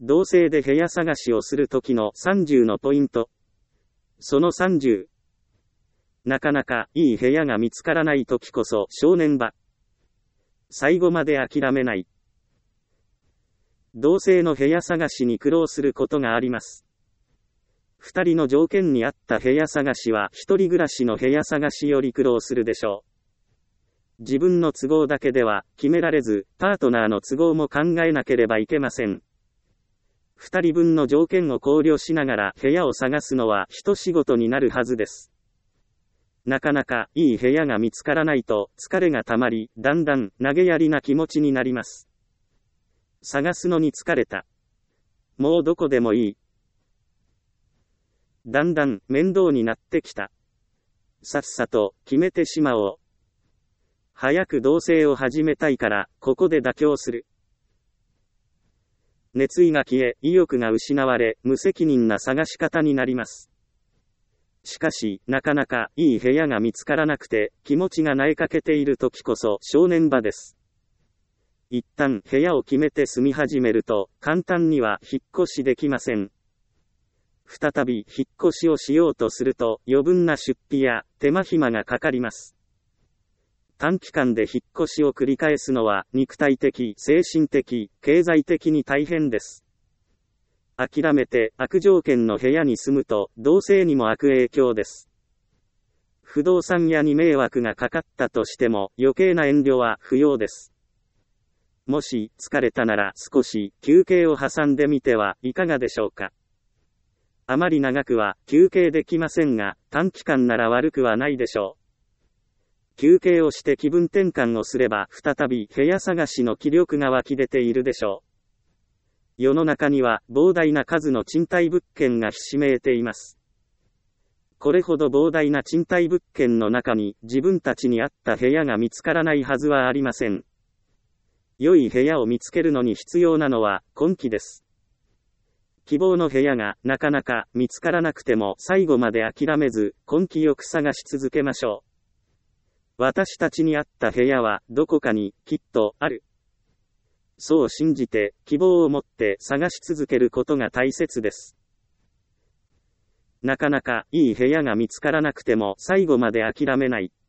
同棲で部屋探しをするときの30のポイント。その30。なかなかいい部屋が見つからないときこそ正念場。最後まで諦めない。同性の部屋探しに苦労することがあります。二人の条件に合った部屋探しは一人暮らしの部屋探しより苦労するでしょう。自分の都合だけでは決められず、パートナーの都合も考えなければいけません。二人分の条件を考慮しながら部屋を探すのは一仕事になるはずです。なかなかいい部屋が見つからないと疲れがたまり、だんだん投げやりな気持ちになります。探すのに疲れた。もうどこでもいい。だんだん面倒になってきた。さっさと決めてしまおう。早く同棲を始めたいから、ここで妥協する。熱意が消え、意欲が失われ、無責任な探し方になります。しかし、なかなかいい部屋が見つからなくて、気持ちが萎えかけている時こそ正念場です。一旦部屋を決めて住み始めると、簡単には引っ越しできません。再び引っ越しをしようとすると、余分な出費や手間暇がかかります。短期間で引っ越しを繰り返すのは、肉体的、精神的、経済的に大変です。諦めて悪条件の部屋に住むと、同性にも悪影響です。不動産屋に迷惑がかかったとしても、余計な遠慮は不要です。もし疲れたなら少し休憩を挟んでみてはいかがでしょうか。あまり長くは休憩できませんが、短期間なら悪くはないでしょう。休憩をして気分転換をすれば再び部屋探しの気力が湧き出ているでしょう。世の中には膨大な数の賃貸物件がひしめいています。これほど膨大な賃貸物件の中に自分たちに合った部屋が見つからないはずはありません。良い部屋を見つけるのに必要なのは根気です。希望の部屋がなかなか見つからなくても最後まで諦めず根気よく探し続けましょう。私たちに合った部屋はどこかにきっとある。そう信じて希望を持って探し続けることが大切です。なかなかいい部屋が見つからなくても最後まで諦めない。